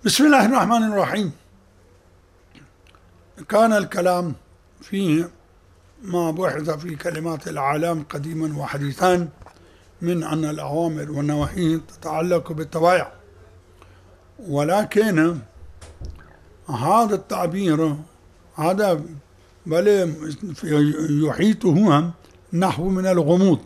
بسم الله الرحمن الرحيم. كان الكلام فيه ما بحث في كلمات العالم قديما وحديثا من أن الأوامر والنواهي تتعلق بالطبائع، ولكن هذا التعبير هذا بل يحيطه نحو من الغموض،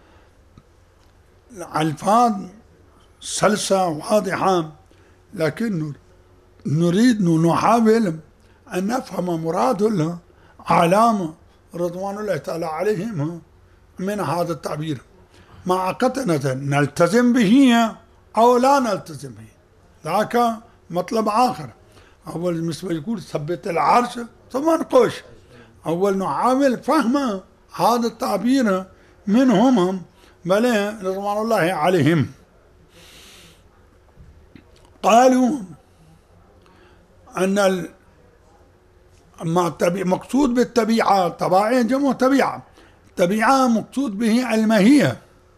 الألفاظ سلسة واضحة، لكن نريد نحاول أن نفهم مراد العلامة رضوان الله تعالى عليهم من هذا التعبير، مع قطنة نلتزم به أو لا نلتزم به، ذاك مطلب آخر. أول مثل يقول ثبت العرش ثم نقش، أول نحاول فهم هذا التعبير منهم بل رضوان الله عليهم. قالوا أن مقصود بالطبيعة، طبائع جمع طبيعة، الطبيعة مقصود به الماهية،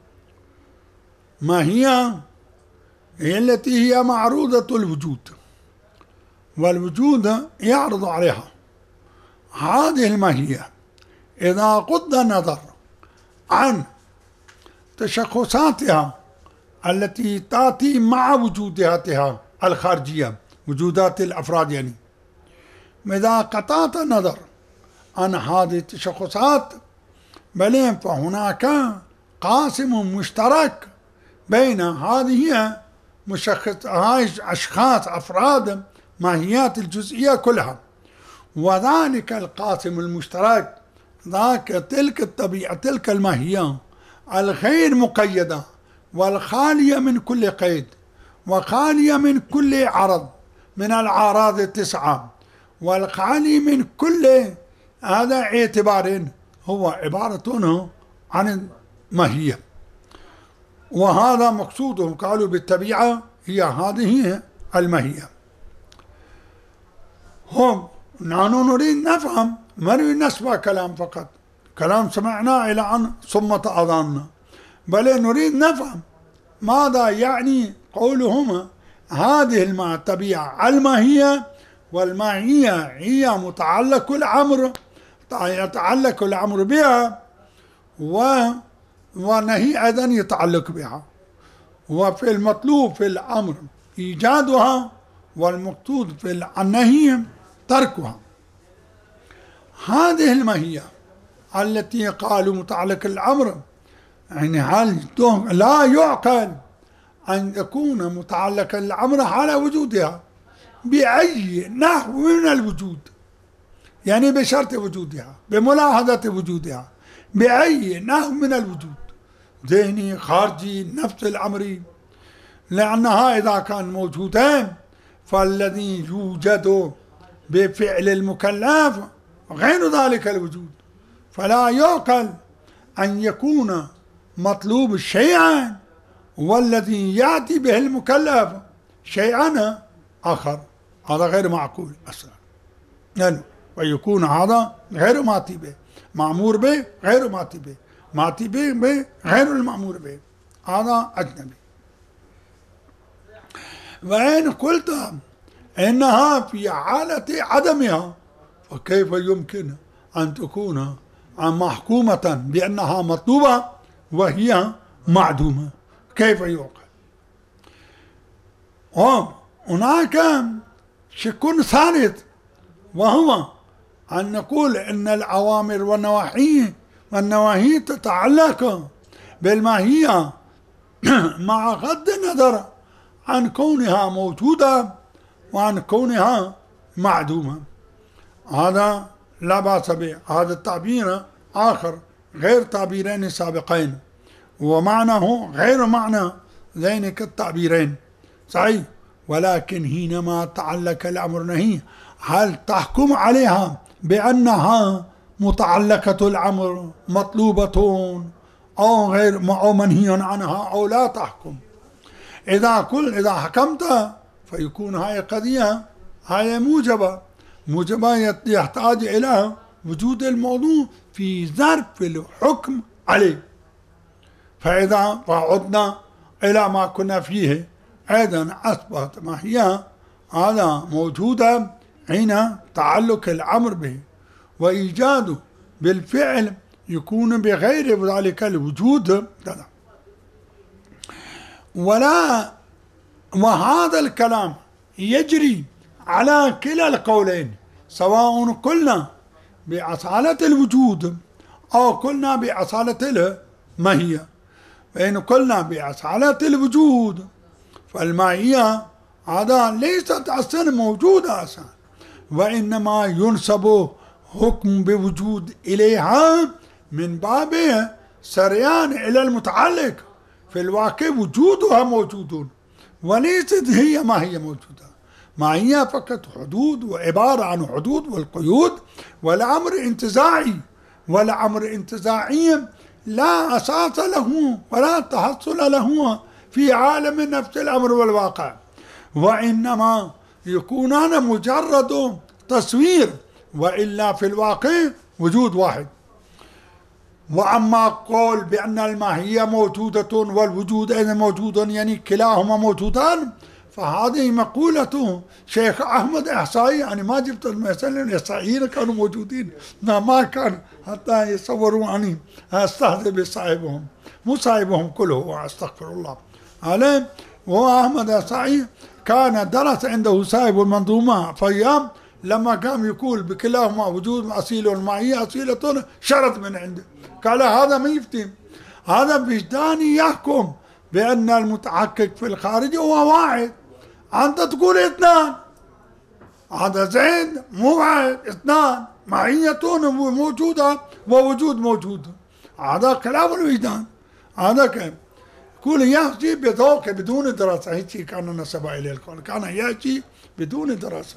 ماهية هي التي هي معروضة الوجود، والوجود يعرض عليها. هذه الماهية إذا قض النظر عن تشخصاتها التي تأتي مع وجوداتها الخارجية، وجودات الأفراد يعني، إذا قطعت النظر عن هذه التشخصات بل فهناك قاسم مشترك بين هذه أشخاص أفراد ماهيات الجزئية كلها، وذلك القاسم المشترك ذاك تلك الطبيعة، تلك الماهية الغير مقيدة والخالية من كل قيد وخالية من كل عرض من الأعراض التسعة، والخالي من كل هذا اعتبار، هو عبارة عن الماهية، وهذا مقصودهم. قالوا بالطبيعة هي هذه الماهية. هم نحن نريد نفهم، ما نريد نسمع كلام فقط، كلام سمعناه إلى أن صمت أذاننا، بل نريد نفهم ماذا يعني قولهم هذه الطبيعة الماهية، والماهية هي متعلق الأمر، يتعلق الأمر بها، والنهي أيضا يتعلق بها، وفي المطلوب في الأمر إيجادها، والمقصود في النهي تركها. هذه الماهية التي قالوا متعلق الأمر، يعني هل لا يعقل أن يكون متعلق الأمر على وجودها بأي نحو من الوجود، يعني بشرط وجودها، بملاحظة وجودها، بأي نحو من الوجود، ذهني خارجي نفس الأمر، لأنها إذا كان موجودان فالذي يوجد بفعل المكلف غير ذلك الوجود، فلا يعقل أن يكون مطلوب شيئا والذي يأتي به المكلف شيئا آخر، هذا غير معقول أصلا، يعني ويكون هذا غير ماتي به، مأمور به غير ماتي به، ماتي به غير المأمور به، هذا أجنبي. وإن قلت إنها في حالة عدمها فكيف يمكن أن تكون محكومة بأنها مطلوبة وهي معدومة؟ كيف يعقل؟ هناك شك ثالث، وهو أن نقول إن الأوامر والنواهي تتعلق بالماهية مع غض النظر عن كونها موجودة وعن كونها معدومة. هذا لا بأس به، هذا التعبير آخر غير تعبيرين سابقين، ومعناه غير معنى ذلك التعبيرين صحيح، ولكن حينما تعلق الأمر نهي هل تحكم عليها بأنها متعلقة الأمر مطلوبة أو غير أو منهي عنها أو لا تحكم؟ إذا حكمت فيكون هاي قضية هاي موجبة يحتاج إلى وجود الموضوع في ظرف الحكم عليه. فإذا عدنا إلى ما كنا فيه أيضا أصبحت ماهية هذا موجودة حين تعلق الأمر به، وإيجاده بالفعل يكون بغير ذلك الوجود. وهذا الكلام يجري على كلا القولين، سواء قلنا بأصالة الوجود أو قلنا بأصالة الماهية. فإن قلنا بأصالة الوجود فالماهية هذا ليست أصلا موجودة أصلا، وإنما ينسب حكم بوجود إليها من باب سريان إلى المتعلق. في الواقع وجودها موجود وليست هي ما هي موجودة، ما هي فقط حدود وعبارة عن حدود والقيود، والأمر انتزاعي، والأمر انتزاعي لا أساس له ولا تحصل له في عالم نفس الأمر والواقع، وإنما يكونان مجرد تصوير، وإلا في الواقع وجود واحد. وأما قول بأن الماهية موجودة والوجود أيضا موجود، يعني كلاهما موجودان، فهذه مقولة شيخ أحمد إحصائي. يعني ما جبت المثل الإحصائيين كانوا موجودين، ما كان حتى يصوروا عني أستهزئ بصاحبهم، مو صاحبهم كله، أستغفر الله عليه. وهو أحمد إحصائي كان درس عنده صاحب المنظومة فيام، لما كان يقول بكلاهما وجود أصيل والماهية أصيلة شرط من عنده، قال هذا ما يفتهم، هذا وجداني يحكم بأن المتحقق في الخارج هو واحد، أنت تقول اثنان، هذا زين مو واحد، اثنان، معية موجودة ووجود موجود، هذا كلام الوجدان. هذا كان يقول يحكي بذوق بدون دراسة، هيك كان نسب إليه القول، كان يحكي بدون دراسة.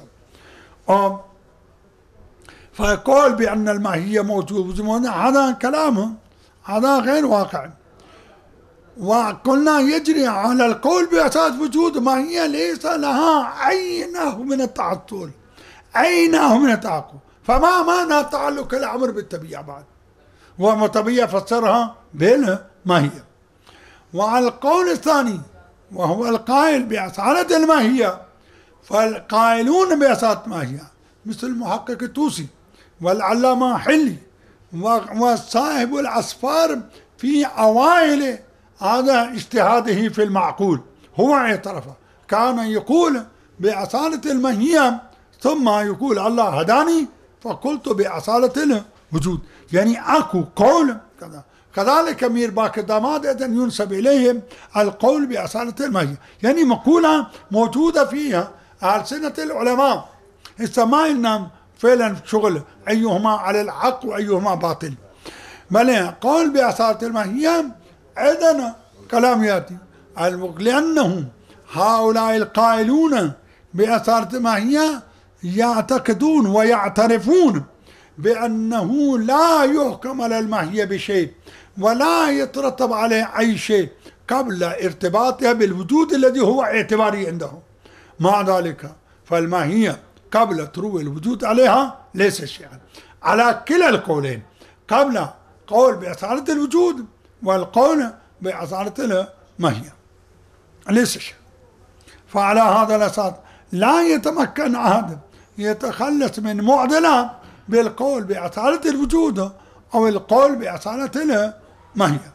فيقول بأن الماهية موجودة، هذا كلامه هذا غير واقع. وقلنا يجري على القول بأساس وجود ماهية ليس لها عينه من التعطل، عينه من التعقل. فما معنى تعلق الأمر بالطبيعة بعد؟ وطبيعة فسرها بالماهية. وعلى القول الثاني وهو القائل بأصالة الماهية، فالقائلون بأصالة الماهية مثل المحقق الطوسي والعلامة حلي وصاحب الأسفار في أوائل هذا اجتهاده في المعقول، هو اعترف، كان يقول بأصالة الماهية ثم يقول الله هداني فقلت بأصالة الوجود، يعني أكو قول كذا. كذلك مير باكر داماد أيضا ينسب إليهم القول بأصالة الماهية، يعني مقولة موجودة فيها ألسنة العلماء، ما لنا فعلا شغل أيهما على الحق وأيهما باطل. بل قول بأصالة الماهية أيضا كلام يأتي، لأنهم هؤلاء القائلون بأصالة الماهية يعتقدون ويعترفون بأنه لا يحكم على الماهية بشيء ولا يترتب عليه أي شيء قبل ارتباطها بالوجود الذي هو اعتباري عندهم. مع ذلك فالماهية قبل تروي الوجود عليها ليس شيئا، على كلا القولين، قبل قول بأصالة الوجود والقول بأصالة الماهية ليس شيئا. فعلى هذا الأساس لا يتمكن أحد يتخلص من معضلة بالقول بأصالة الوجود أو القول بأصالة الماهية.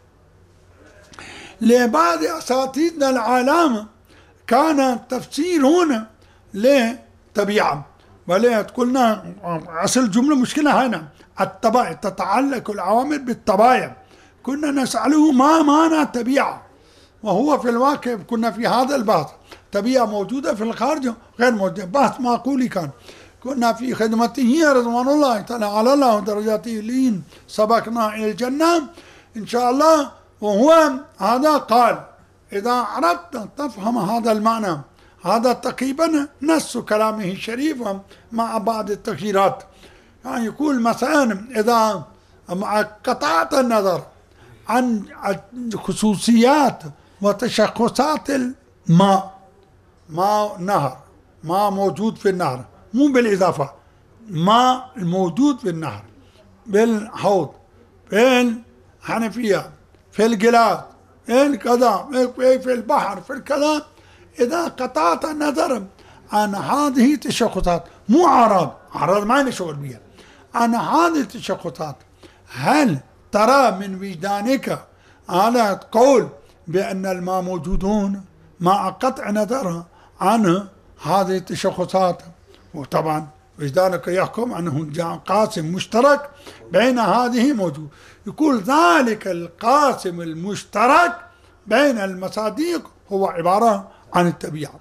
لبعض أساتذتنا العالم كان تفسير هنا لطبيعة، وليه قلنا أصل جملة مشكلة هنا الطبائع، تتعلق العوامل بالطبائع. كنا نسأله ما معنى الطبيعة، وهو في الواقع كنا في هذا البحث طبيعة موجودة في الخارج غير موجودة، بحث معقولي كان، كنا في خدمته رضوان الله تعالى على الله ودرجاته لين سبقنا إلى الجنة إن شاء الله. وهو هذا قال إذا أردت تفهم هذا المعنى، هذا تقريبا نص كلامه الشريف مع بعض التغييرات. يعني يقول مثلا إذا قطعت النظر عن خصوصيات وتشخصات الماء، ماء نهر، ماء موجود في النهر مو بالإضافة، ماء الموجود في النهر بالحوض في الحنفية في القلاط في الكذا في البحر في الكذا، إذا قطعت النظر أن هذه تشخصات مو أعراض ما لنا شغل بها، أن هذه التشخصات هل ترى من وجدانك على قول بأن الماء موجودون مع قطع نظر عن هذه التشخصات؟ وطبعا وجدانك يحكم أنه قاسم مشترك بين هذه موجود، يقول ذلك القاسم المشترك بين المصادق هو عبارة عن الطبيعة.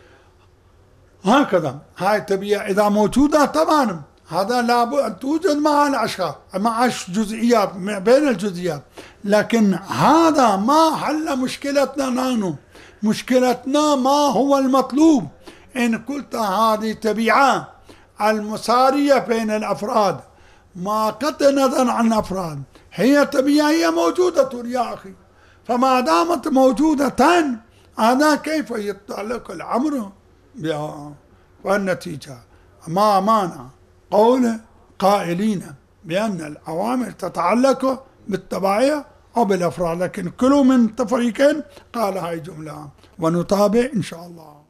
هكذا هاي الطبيعة إذا موجودة طبعا هذا لابد أن توجد مع الأشخاص مع الجزئيات بين الجزئيات، لكن هذا ما حل مشكلتنا نحن. مشكلتنا ما هو المطلوب. إن قلت هذه طبيعة المسارية بين الأفراد ما قطع نظر عن الأفراد هي طبيعة، هي موجودة يا أخي، فما دامت موجودة هذا كيف يتعلق الأمر بها؟ والنتيجة ما مانع قول قائلين بأن الأوامر تتعلق بالطبيعة أو بالأفراد، لكن كل من تفريقين قال هاي جملة ونتابع إن شاء الله.